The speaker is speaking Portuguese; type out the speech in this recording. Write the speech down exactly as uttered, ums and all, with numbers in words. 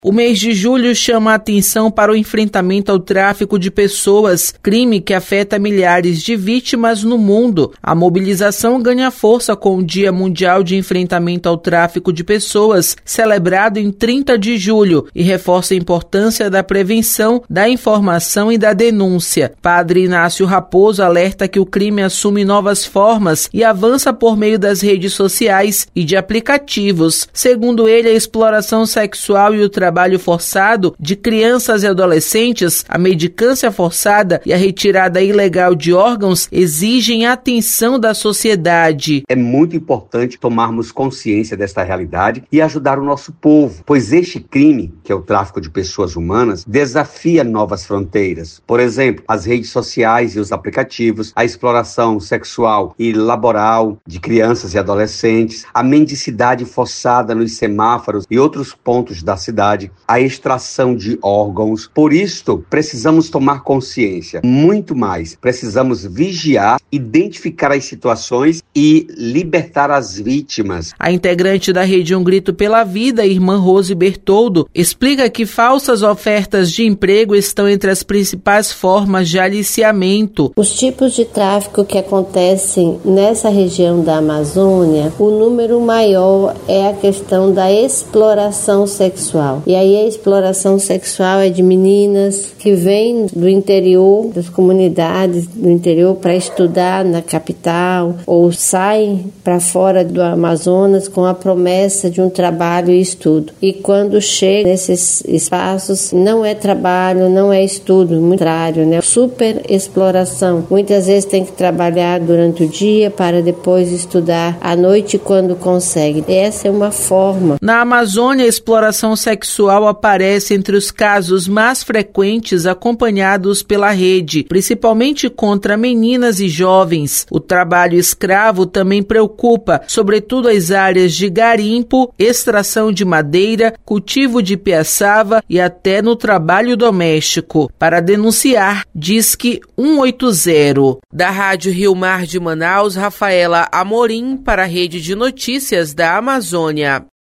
O mês de julho chama a atenção para o enfrentamento ao tráfico de pessoas, crime que afeta milhares de vítimas no mundo. A mobilização ganha força com o Dia Mundial de Enfrentamento ao Tráfico de Pessoas, celebrado em trinta de julho, e reforça a importância da prevenção, da informação e da denúncia. Padre Inácio Raposo alerta que o crime assume novas formas e avança por meio das redes sociais e de aplicativos. Segundo ele, a exploração sexual e o trabalho trabalho forçado de crianças e adolescentes, a mendicância forçada e a retirada ilegal de órgãos exigem a atenção da sociedade. É muito importante tomarmos consciência desta realidade e ajudar o nosso povo, pois este crime, que é o tráfico de pessoas humanas, desafia novas fronteiras. Por exemplo, as redes sociais e os aplicativos, a exploração sexual e laboral de crianças e adolescentes, a mendicidade forçada nos semáforos e outros pontos da cidade, a extração de órgãos. Por isto, precisamos tomar consciência. Muito mais, precisamos vigiar, identificar as situações e libertar as vítimas. A integrante da Rede Um Grito pela Vida, irmã Rose Bertoldo, explica que falsas ofertas de emprego estão entre as principais formas de aliciamento. Os tipos de tráfico que acontecem nessa região da Amazônia, o número maior é a questão da exploração sexual. E aí a exploração sexual é de meninas que vêm do interior, das comunidades do interior para estudar na capital ou saem para fora do Amazonas com a promessa de um trabalho e estudo. E quando chega nesses espaços, não é trabalho, não é estudo, muito contrário, né? Super exploração. Muitas vezes tem que trabalhar durante o dia para depois estudar à noite quando consegue. Essa é uma forma. Na Amazônia, a exploração sexual aparece entre os casos mais frequentes acompanhados pela rede, principalmente contra meninas e jovens. O trabalho escravo também preocupa, sobretudo as áreas de garimpo, extração de madeira, cultivo de piaçava e até no trabalho doméstico. Para denunciar, Disque cento e oitenta. Da Rádio Rio Mar de Manaus, Rafaela Amorim para a Rede de Notícias da Amazônia.